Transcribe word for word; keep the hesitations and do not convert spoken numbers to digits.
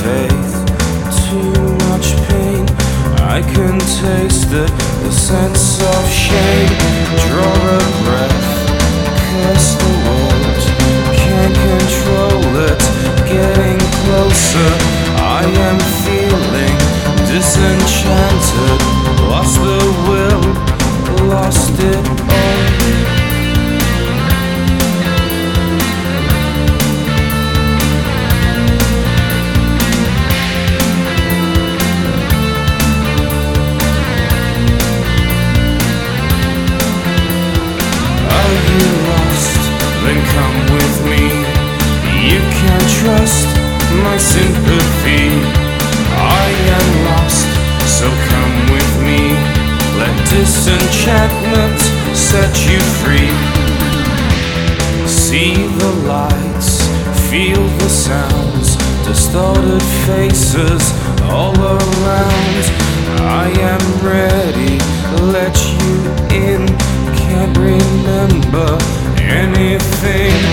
faith, too much pain. I can taste it, the sense of shame. Draw a breath, curse the world, can't control it. Getting closer, I am feeling disenchanted. Lost the will, lost it all. Then come with me. You can trust my sympathy. I am lost, so come with me. Let disenchantment set you free. See the lights, feel the sounds, distorted faces all around. I am ready, let you in. Can't remember anything.